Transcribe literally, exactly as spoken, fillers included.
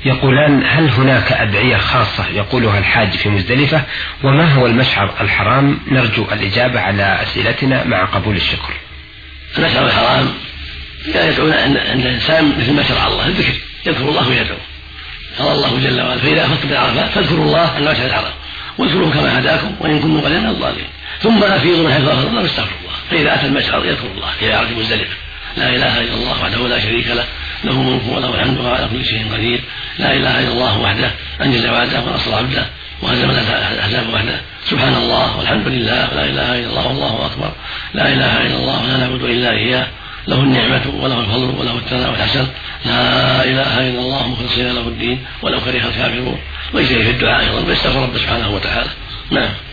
يقولان: هل هناك أدعية خاصة يقولها الحاج في مزدلفة؟ وما هو المشعر الحرام؟ نرجو الإجابة على أسئلتنا مع قبول الشكر. المشعر الحرام يدعون عند الإنسان مثل ما شرع الله الذكر، يذكر الله ويدعو. قال الله جل وعلا: فإذا أفضتم من عرفات فاذكروا الله عند المشعر الحرام واذكروه كما هداكم وإن كنتم قليلا من الضالين ثم أفيضوا من حيث أفاض الله واستغفروا الله. فإذا أتى المشعر يذكر الله في عرفة مزدلفة: لا إله إلا الله وحده لا شريك له، له الملك وله الحمد وهو على كل شيء قدير، لا إله إلا الله وحده أنجز وعده ونصر عبده وهزم الأحزاب وحده، سبحان الله والحمد لله ولا إله إلا الله والله أكبر، لا إله إلا الله ولا نعبد إلا إياه، له النعمة وله الفضل وله الثناء والحسن، لا إله إلا الله مخلصين له الدين ولو كره الكافرون. ويجري في الدعاء أيضا ويستغفر ربه سبحانه وتعالى. نعم.